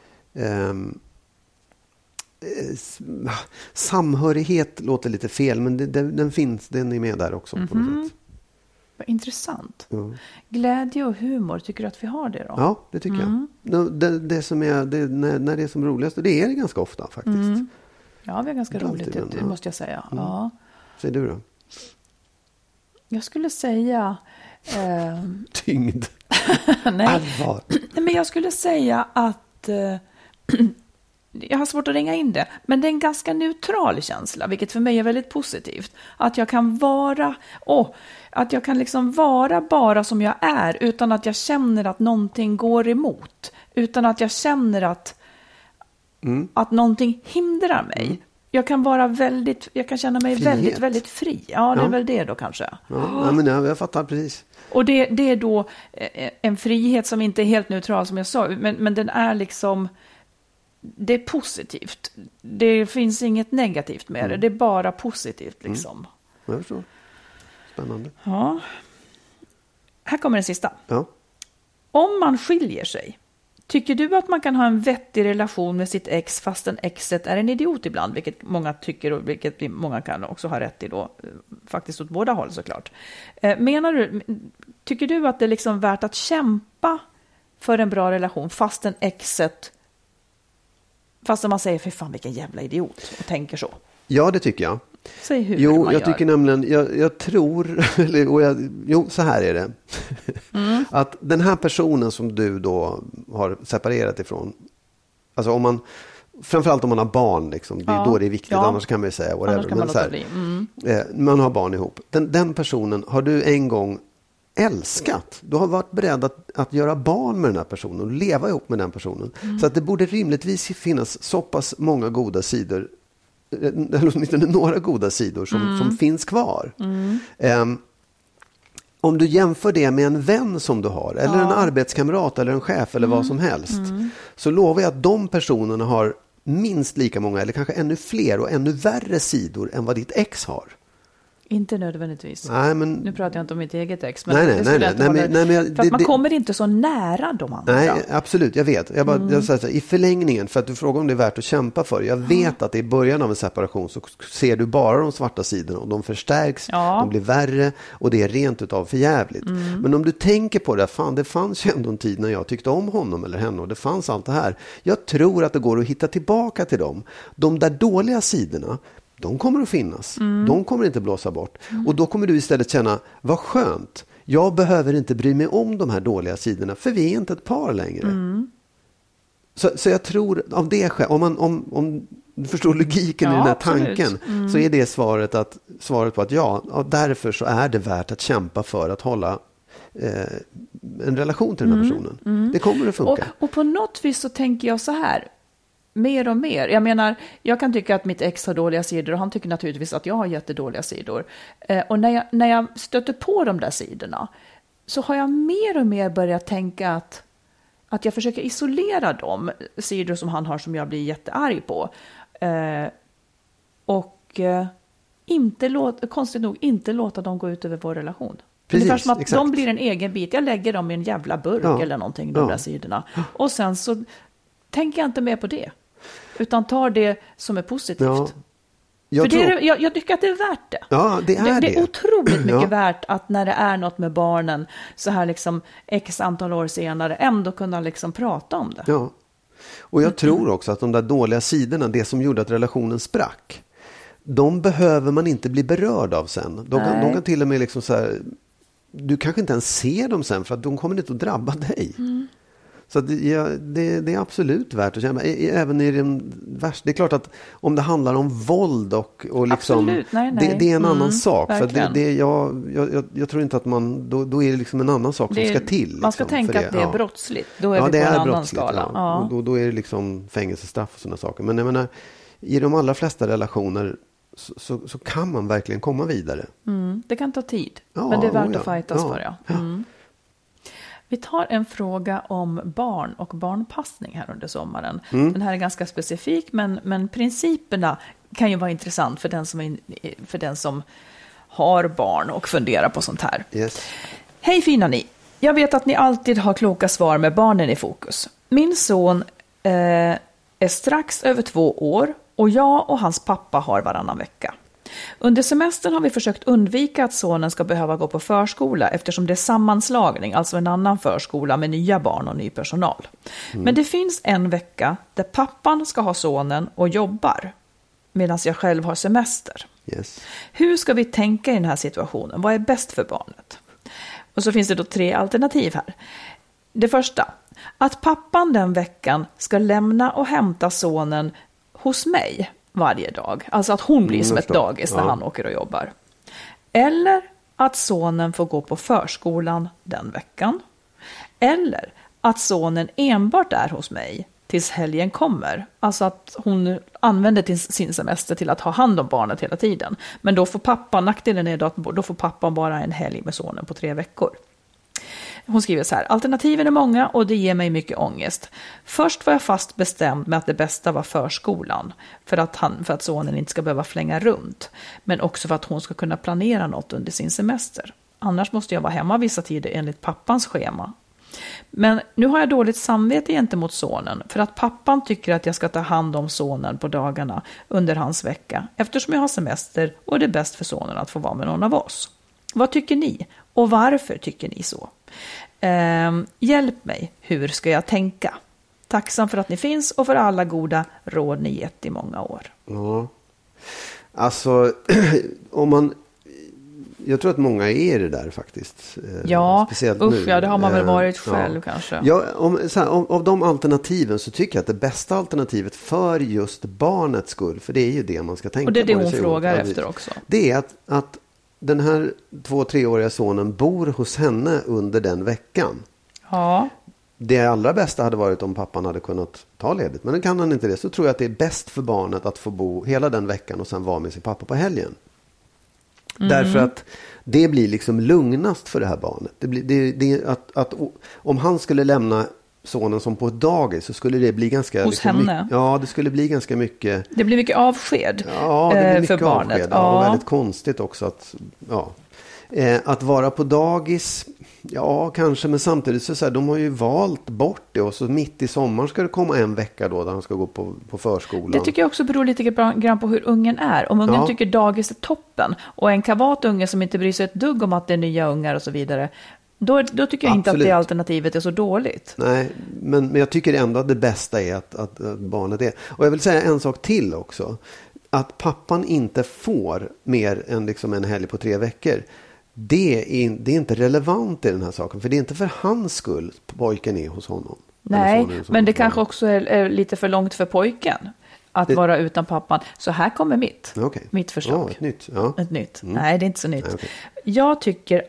samhörighet låter lite fel, men den är med där också på något sätt. Vad intressant. Glädje och humor, tycker du att vi har det då? Ja, det tycker jag. Det som är när det är som roligast, och det är det ganska ofta faktiskt. Ja, vi är ganska roligt, det måste jag säga. Ja. Säger du då? Jag skulle säga tyngd. Nej. Allvar. Nej, men jag skulle säga att jag har svårt att ringa in det, men det är en ganska neutral känsla, vilket för mig är väldigt positivt. Att jag kan vara, att jag kan liksom vara bara som jag är, utan att jag känner att någonting går emot, utan att jag känner att någonting hindrar mig. jag kan känna mig väldigt, väldigt fri. Ja, det är väl det då kanske. Ja, men jag fattar precis. Och det är då en frihet som inte är helt neutral som jag sa, men den är liksom, det är positivt. Det finns inget negativt med det, det är bara positivt liksom. Jag förstår. Spännande. Ja. Här kommer den sista. Ja. Om man skiljer sig, tycker du att man kan ha en vettig relation med sitt ex fastän exet är en idiot ibland, vilket många tycker och vilket många kan också ha rätt i då, faktiskt åt båda håll såklart. Tycker du att det är liksom värt att kämpa för en bra relation fastän man säger för fan vilken jävla idiot och tänker så? Ja, det tycker jag. Säg hur man jag gör. tycker nämligen, jag tror, så här är det. Att den här personen som du då har separerat ifrån, alltså om man, framförallt om man har barn liksom, då är det viktigt, annars kan man ju säga whatever. Kan man så här, man har barn ihop. Den personen har du en gång älskat. Du har varit beredd att göra barn med den här personen och leva ihop med den personen. Så att det borde rimligtvis finnas så pass många goda sidor, eller åtminstone några goda sidor som finns kvar. Om du jämför det med en vän som du har, eller en arbetskamrat eller en chef eller vad som helst, så lovar jag att de personerna har minst lika många eller kanske ännu fler och ännu värre sidor än vad ditt ex har. Inte nödvändigtvis. Nej, men nu pratar jag inte om mitt eget ex. Men nej, man kommer inte så nära de andra. Nej, absolut, jag vet. Jag säger så här, i förlängningen, för att du frågar om det är värt att kämpa för. Jag vet att i början av en separation så ser du bara de svarta sidorna och de förstärks, de blir värre och det är rent utav förjävligt. Men om du tänker på det, fan, det fanns ju ändå en tid när jag tyckte om honom eller henne och det fanns allt det här. Jag tror att det går att hitta tillbaka till dem. De där dåliga sidorna, de kommer att finnas. De kommer inte blåsa bort. Och då kommer du istället känna, vad skönt. Jag behöver inte bry mig om de här dåliga sidorna, för vi är inte ett par längre. Så jag tror av det skäl, om du förstår logiken i den här tanken, så är det svaret på att därför så är det värt att kämpa för att hålla en relation till den här personen. Det kommer att funka. Och på något vis så tänker jag så här, mer och mer. Jag menar, jag kan tycka att mitt ex har dåliga sidor och han tycker naturligtvis att jag har jättedåliga sidor. Och när jag stöter på de där sidorna så har jag mer och mer börjat tänka att jag försöker isolera de sidor som han har som jag blir jättearg på. Och konstigt nog inte låta dem gå ut över vår relation. Precis, ungefär som att exakt. De blir en egen bit. Jag lägger dem i en jävla burk eller någonting, de där sidorna. Och sen så tänker jag inte mer på det. Utan tar det som är positivt. Ja. Jag tycker att det är värt det. Ja, det är otroligt mycket värt att när det är något med barnen så här liksom x antal år senare ändå kunna liksom prata om det. Ja. Och jag tror också att de där dåliga sidorna, det som gjorde att relationen sprack, de behöver man inte bli berörd av sen. De kan till och med liksom så här, du kanske inte ens ser dem sen för att de kommer inte att drabba dig. Så att det är absolut värt att känna. Även i den värsta. Det är klart att om det handlar om våld och liksom, det är en annan sak. För jag tror inte att man, då är det liksom en annan sak som ska till. Liksom, man ska tänka att det är brottsligt. Då är vi på en annan skala. Ja. Då är det liksom fängelsestraff och sådana saker. Men jag menar, i de allra flesta relationer så kan man verkligen komma vidare. Det kan ta tid. Men det är värt att fightas för. Ja. Vi tar en fråga om barn och barnpassning här under sommaren. Den här är ganska specifik, men principerna kan ju vara intressant för den som har barn och funderar på sånt här. Yes. Hej fina ni! Jag vet att ni alltid har kloka svar med barnen i fokus. Min son är strax över 2 år och jag och hans pappa har varannan vecka. Under semestern har vi försökt undvika att sonen ska behöva gå på förskola eftersom det är sammanslagning, alltså en annan förskola med nya barn och ny personal. Men det finns en vecka där pappan ska ha sonen och jobbar medan jag själv har semester. Yes. Hur ska vi tänka i den här situationen? Vad är bäst för barnet? Och så finns det då 3 alternativ här. Det första, att pappan den veckan ska lämna och hämta sonen hos mig varje dag. Alltså att hon blir som ett dagis när han åker och jobbar. Eller att sonen får gå på förskolan den veckan. Eller att sonen enbart är hos mig tills helgen kommer. Alltså att hon använder sin semester till att ha hand om barnet hela tiden. Men då får pappan, nackdelen är att då får pappan bara en helg med sonen på 3 veckor. Hon skriver så här: alternativen är många och det ger mig mycket ångest. Först var jag fast bestämd med att det bästa var förskolan. För att sonen inte ska behöva flänga runt. Men också för att hon ska kunna planera något under sin semester. Annars måste jag vara hemma vissa tider enligt pappans schema. Men nu har jag dåligt samvete gentemot sonen. För att pappan tycker att jag ska ta hand om sonen på dagarna under hans vecka. Eftersom jag har semester och det är bäst för sonen att få vara med någon av oss. Vad tycker ni? Och varför tycker ni så? Hjälp mig, hur ska jag tänka? Tacksam för att ni finns och för alla goda råd ni gett i många år. Ja, alltså jag tror att många är det där faktiskt. Ja, speciellt usch, nu. Ja, det har man väl varit själv kanske. Ja, av de alternativen så tycker jag att det bästa alternativet för just barnets skull, för det är ju det man ska tänka på. Och det är det hon frågar efter också. Det är att den här 2-3-åriga sonen bor hos henne under den veckan. Ja. Det allra bästa hade varit om pappan hade kunnat ta ledigt. Men kan han inte det, så tror jag att det är bäst för barnet att få bo hela den veckan och sen vara med sin pappa på helgen. Därför att det blir liksom lugnast för det här barnet. Om han skulle lämna sonen som på ett dagis så skulle det bli ganska... Hos henne? Ja, det skulle bli ganska mycket... Det blir mycket avsked ja, det blir mycket för barnet. Avsked, ja. Och väldigt konstigt också att vara på dagis, ja kanske, men samtidigt så här, de har ju valt bort det och så mitt i sommaren ska det komma en vecka då där han ska gå på förskolan. Det tycker jag också beror lite grann på hur ungen är. Om ungen tycker dagis är toppen och en kavat unge som inte bryr sig ett dugg om att det är nya ungar och så vidare, då tycker jag inte att det alternativet är så dåligt. Nej, men jag tycker ändå att det bästa är att barnet är. Och jag vill säga en sak till också. Att pappan inte får mer än liksom en helg på 3 veckor. Det är inte relevant i den här saken. För det är inte för hans skull pojken är hos honom. Nej, men det kanske också är lite för långt för pojken att vara utan pappan. Så här kommer mitt förslag. Ett nytt. Ja. Ett nytt. Nej, det är inte så nytt. Nej, okay. Jag tycker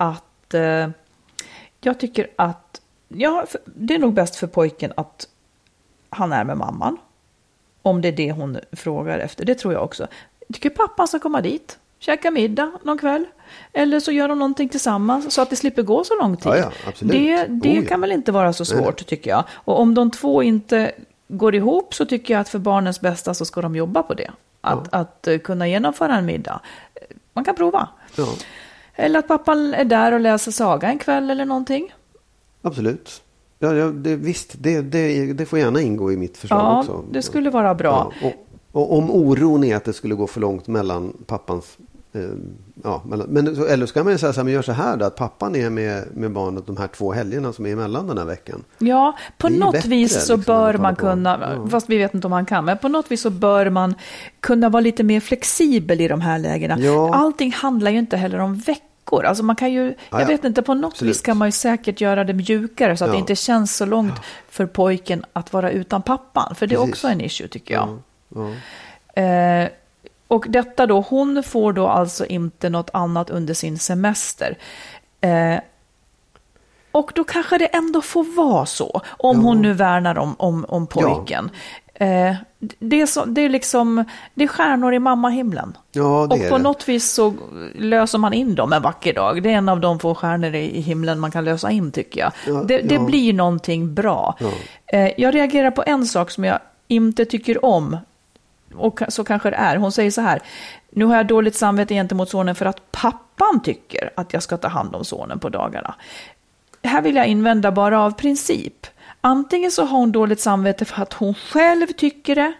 att det är nog bäst för pojken att han är med mamman. Om det är det hon frågar efter. Det tror jag också. Jag tycker pappan ska komma dit. Käka middag någon kväll. Eller så gör de någonting tillsammans så att det slipper gå så lång tid. Ja, absolut. Det kan väl inte vara så svårt tycker jag. Och om de två inte går ihop så tycker jag att för barnens bästa så ska de jobba på det. Att kunna genomföra en middag. Man kan prova. Ja. Eller att pappan är där och läser saga en kväll eller någonting. Absolut. Ja, det får gärna ingå i mitt förslag också. Ja, det skulle vara bra. Ja, och om oron är att det skulle gå för långt mellan pappans... eller ska man ju säga så här, men gör så här då, att pappan är med barnet de här 2 helgerna som är emellan den här veckan. Ja, på något vis så bör man kunna, fast vi vet inte om man kan, men på något vis så bör man kunna vara lite mer flexibel i de här lägena. Ja. Allting handlar ju inte heller om veckor. Alltså man kan ju, jag vet inte, på något vis kan man ju säkert göra det mjukare så att det inte känns så långt för pojken att vara utan pappan. För det är också en issue tycker jag. Ja. Och detta då, hon får då alltså inte något annat under sin semester. Och då kanske det ändå får vara så, om hon nu värnar om pojken. Ja. Det är liksom, det är stjärnor i mammahimlen. Ja, det och på något vis så löser man in dem en vacker dag. Det är en av de få stjärnor i himlen man kan lösa in tycker jag. Ja, det blir någonting bra. Ja. Jag reagerar på en sak som jag inte tycker om. Och så kanske det är. Hon säger så här: nu har jag dåligt samvete gentemot sonen för att pappan tycker att jag ska ta hand om sonen på dagarna. Här vill jag invända bara av princip. Antingen så har hon dåligt samvete för att hon själv tycker det.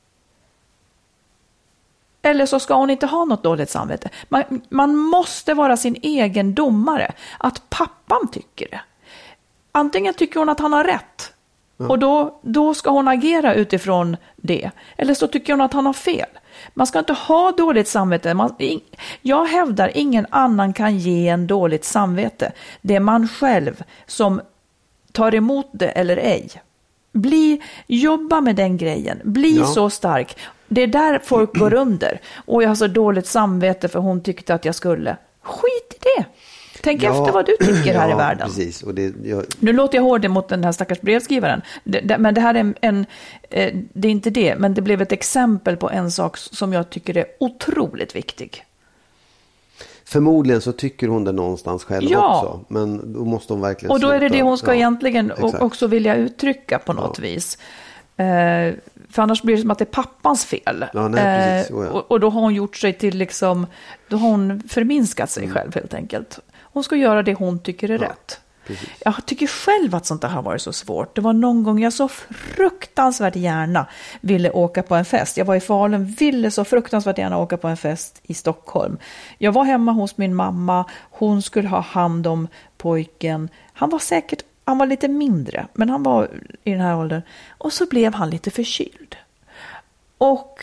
Eller så ska hon inte ha något dåligt samvete. Man måste vara sin egen domare. Att pappan tycker det. Antingen tycker hon att han har rätt. Och då ska hon agera utifrån det. Eller så tycker hon att han har fel. Man ska inte ha dåligt samvete. Jag hävdar ingen annan kan ge en dåligt samvete. Det är man själv som tar emot det eller ej. Jobba med den grejen. Bli så stark. Det är där folk går under. Och jag har så dåligt samvete för hon tyckte att jag skulle. Skit i det. Tänk efter vad du tycker här i världen. Precis. Och Nu låter jag hård mot den här stackars brevskrivaren. Men det här är det är inte det. Men det blev ett exempel på en sak som jag tycker är otroligt viktig. Förmodligen så tycker hon det någonstans själv också. Men då måste hon verkligen och då är det sluta. det hon ska egentligen också vilja uttrycka på något vis. För annars blir det som att det är pappans fel. Ja, nej, precis. Och då har hon gjort sig till liksom, då har hon förminskat sig själv helt enkelt. Hon ska göra det hon tycker är rätt. Precis. Jag tycker själv att sånt där har varit så svårt. Det var någon gång jag så fruktansvärt gärna ville åka på en fest. Jag var i Falun, ville så fruktansvärt gärna åka på en fest i Stockholm. Jag var hemma hos min mamma. Hon skulle ha hand om pojken. Han var lite mindre, men han var i den här åldern. Och så blev han lite förkyld. Och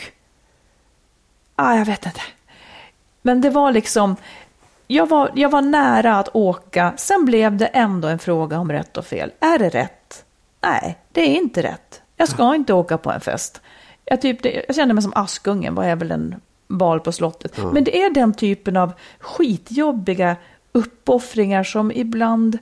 jag vet inte. Men det var liksom, jag var nära att åka. Sen blev det ändå en fråga om rätt och fel. Är det rätt? Nej, det är inte rätt. Jag ska inte åka på en fest. Jag kände mig som Askungen, var jag väl en bal på slottet. Ja. Men det är den typen av skitjobbiga uppoffringar som ibland...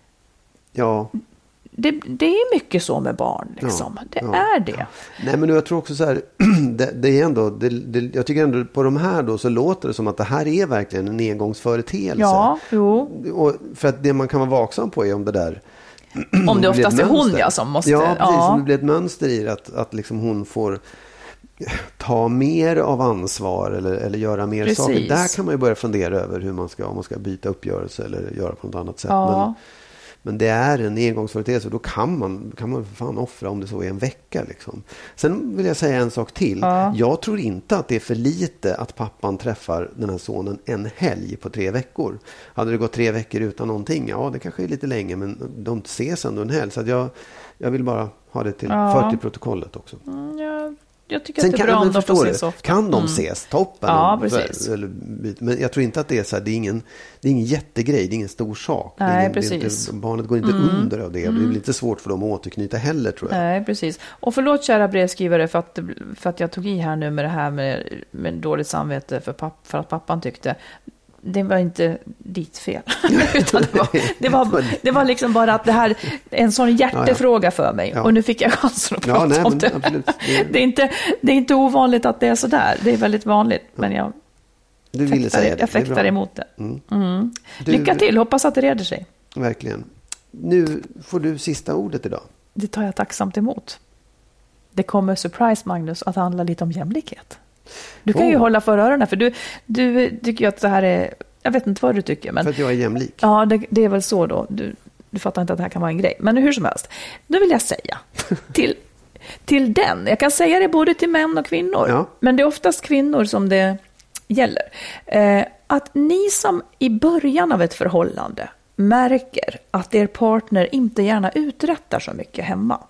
Ja. Det är mycket så med barn liksom. Det är det. Nej, men jag tror också så här, det är ändå, jag tycker ändå på de här då så låter det som att det här är verkligen en engångsföreteelse. Ja, jo. Och för att det man kan vara vaksam på är om det där om det oftast är hon som måste... Ja, precis. Om det blir ett mönster i att liksom hon får ta mer av ansvar eller göra mer saker. Där kan man ju börja fundera över hur om man ska byta uppgörelse eller göra på något annat sätt. Ja. Men det är en engångsföreteelse och då kan man för fan offra om det så är en vecka. Liksom. Sen vill jag säga en sak till. Ja. Jag tror inte att det är för lite att pappan träffar den här sonen en helg på 3 veckor. Hade det gått 3 veckor utan någonting, det kanske är lite länge, men de ses ändå en helg. Så att jag vill bara ha det för till protokollet också. Jag tycker att det är bra om de får ses ofta. Kan de ses? Toppen. Ja, precis. Men jag tror inte att det är så här, det är ingen jättegrej, det är ingen stor sak. Nej, precis. Barnet går inte under av det. Det blir lite svårt för dem att återknyta heller, tror jag. Nej, precis. Och förlåt kära brevskrivare för att jag tog i här nu med det här med dåligt samvete för att pappan tyckte. Det var inte ditt fel. Utan det var liksom bara att det här är en sån hjärtefråga för mig. Ja. Och nu fick jag chansen att prata om det. Det är inte ovanligt att det är sådär. Det är väldigt vanligt. Men jag fäktar emot det. Lycka till, hoppas att det reder sig. Verkligen. Nu får du sista ordet idag. Det tar jag tacksamt emot. Det kommer, surprise Magnus, att handla lite om jämlikhet. Du kan ju hålla för öronen, för du tycker ju att det här är... Jag vet inte vad du tycker. Men, för att jag är jämlik. Ja, det är väl så då. Du fattar inte att det här kan vara en grej. Men hur som helst. Då vill jag säga till den. Jag kan säga det både till män och kvinnor. Ja. Men det är oftast kvinnor som det gäller. Att ni som i början av ett förhållande märker att er partner inte gärna uträttar så mycket hemma.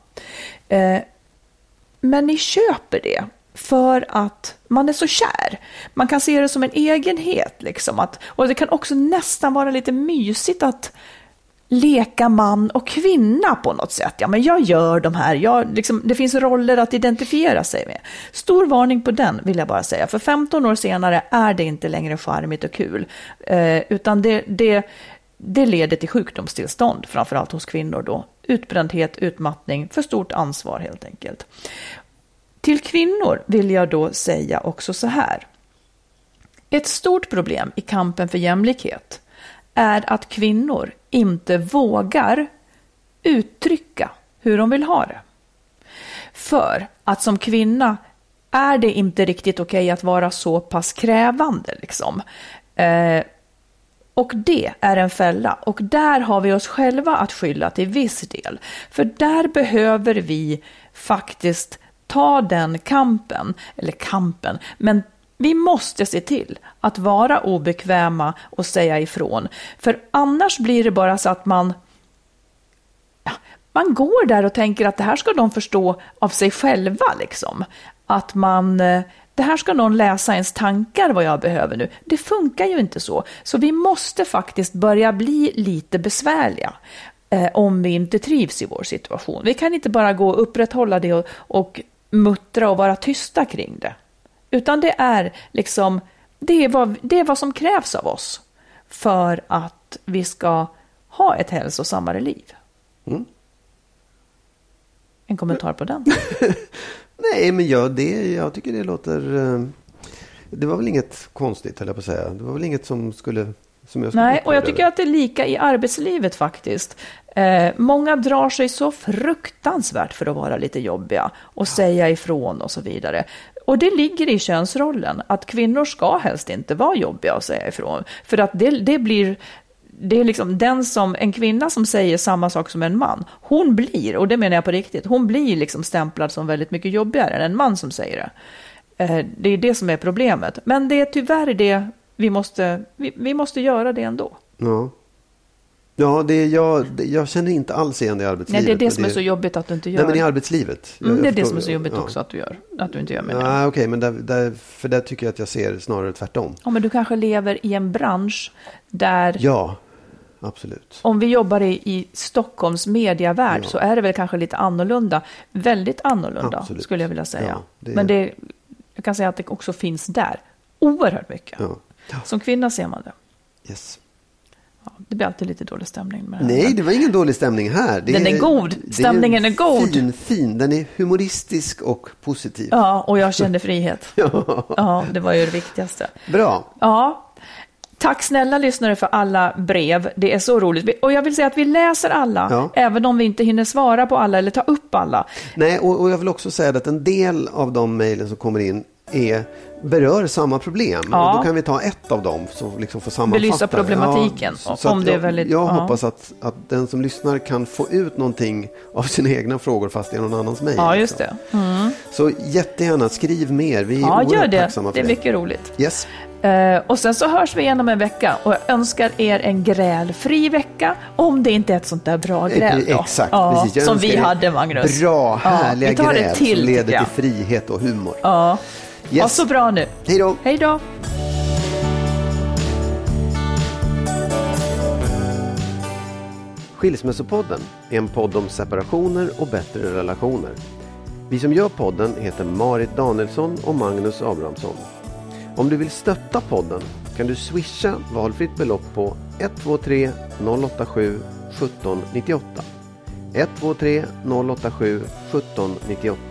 Men ni köper det. För att man är så kär. Man kan se det som en egenhet. Liksom, och det kan också nästan vara lite mysigt att leka man och kvinna på något sätt. Ja, men jag gör de här. Det finns roller att identifiera sig med. Stor varning på den, vill jag bara säga. För 15 år senare är det inte längre charmigt och kul. Utan det leder till sjukdomstillstånd. Framförallt hos kvinnor då. Utbrändhet, utmattning, för stort ansvar helt enkelt. Till kvinnor vill jag då säga också så här. Ett stort problem i kampen för jämlikhet är att kvinnor inte vågar uttrycka hur de vill ha det. För att som kvinna är det inte riktigt okej att vara så pass krävande. Liksom. Och det är en fälla. Och där har vi oss själva att skylla till viss del. För där behöver vi faktiskt ta den kampen, men vi måste se till att vara obekväma och säga ifrån. För annars blir det bara så att man går där och tänker att det här ska de förstå av sig själva. Liksom. Att det här ska någon läsa ens tankar vad jag behöver nu. Det funkar ju inte så. Så vi måste faktiskt börja bli lite besvärliga. Om vi inte trivs i vår situation. Vi kan inte bara gå och upprätthålla det och muttra och vara tysta kring det. Utan det är liksom det är vad som krävs av oss för att att vi ska ha ett hälsosammare liv. En kommentar på den? Nej, men jag tycker det låter... Det var väl inget konstigt, höll jag på att säga. Det var väl inget som jag skulle... Nej, och jag tycker att det är lika i arbetslivet faktiskt. Många drar sig så fruktansvärt för att vara lite jobbiga och säga ifrån och så vidare. Och det ligger i könsrollen att kvinnor ska helst inte vara jobbiga och säga ifrån. För att det är liksom en kvinna som säger samma sak som en man. Hon blir, och det menar jag på riktigt, hon blir liksom stämplad som väldigt mycket jobbigare än en man som säger det. Det är det som är problemet. Men det är tyvärr det vi måste göra det ändå. Ja, jag känner inte alls igen det i arbetslivet. Nej, det är det som är så jobbigt att du inte gör. Nej, men i arbetslivet. Det är det som är så jobbigt också att du inte gör med det. Ja, okej, men för där tycker jag att jag ser snarare tvärtom. Ja, men du kanske lever i en bransch där... Ja, absolut. Om vi jobbar i Stockholms mediavärld så är det väl kanske lite annorlunda. Väldigt annorlunda, absolut, skulle jag vilja säga. Ja, men jag kan säga att det också finns där. Oerhört mycket. Ja. Som kvinna ser man det. Yes. Ja, det blir alltid lite dålig stämning med det. Nej, det var ingen dålig stämning här. Den är god. Stämningen är god. Fin. Den är humoristisk och positiv. Ja, och jag kände frihet. Ja, det var ju det viktigaste. Bra. Ja. Tack snälla lyssnare för alla brev. Det är så roligt. Och jag vill säga att vi läser alla, även om vi inte hinner svara på alla eller ta upp alla. Nej, och jag vill också säga att en del av de mejlen som kommer in berör samma problem. Och då kan vi ta ett av dem som liksom får sammanfatta. Belysa problematiken. Om det är väldigt, jag hoppas att den som lyssnar kan få ut någonting av sina egna frågor fast det är någon annans mejl. Ja, just det. Så jättegärna, skriv mer. Vi är oerhört tacksamma för det. Det är mycket roligt. Yes. Och sen så hörs vi igen om en vecka. Och jag önskar er en grälfri vecka. Om det inte är ett sånt där bra gräl då. Exakt, precis. Som vi hade, Magnus. Bra, härliga gräl som leder till jag. frihet och humor. Ja. Yes. Ha så bra nu. Hej då. Hej då. Skilsmässopodden är en podd om separationer och bättre relationer. Vi som gör podden heter Marit Danielsson och Magnus Abrahamsson. Om du vill stötta podden kan du swisha valfritt belopp på 123 087 1798. 123 087 1798.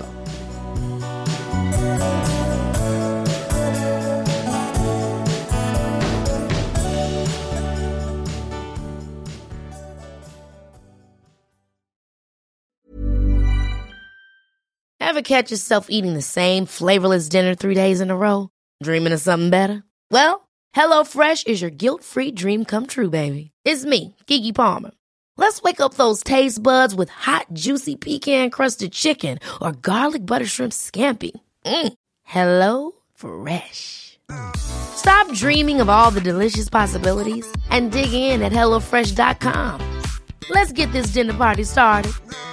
Ever catch yourself eating the same flavorless dinner 3 days in a row? Dreaming of something better? Well, HelloFresh is your guilt-free dream come true, baby. It's me, Keke Palmer. Let's wake up those taste buds with hot, juicy pecan-crusted chicken or garlic butter shrimp scampi. Hello Fresh. Stop dreaming of all the delicious possibilities and dig in at HelloFresh.com. Let's get this dinner party started.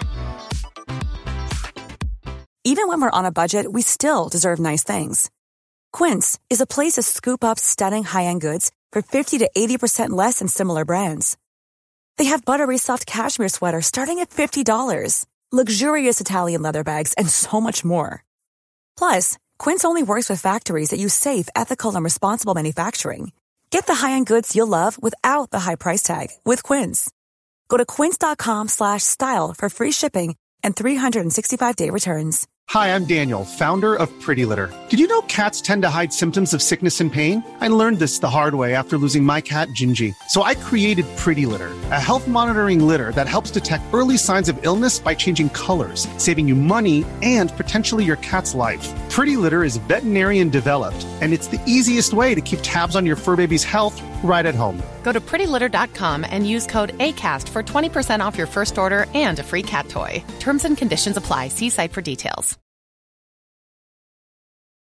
Even when we're on a budget, we still deserve nice things. Quince is a place to scoop up stunning high-end goods for 50 to 80% less than similar brands. They have buttery soft cashmere sweaters starting at $50, luxurious Italian leather bags, and so much more. Plus, Quince only works with factories that use safe, ethical, and responsible manufacturing. Get the high-end goods you'll love without the high price tag with Quince. Go to quince.com/style for free shipping and 365-day returns. Hi, I'm Daniel, founder of Pretty Litter. Did you know cats tend to hide symptoms of sickness and pain? I learned this the hard way after losing my cat, Gingy. So I created Pretty Litter, a health monitoring litter that helps detect early signs of illness by changing colors, saving you money and potentially your cat's life. Pretty Litter is veterinarian developed, and it's the easiest way to keep tabs on your fur baby's health right at home. Go to prettylitter.com and use code ACAST for 20% off your first order and a free cat toy. Terms and conditions apply. See site for details.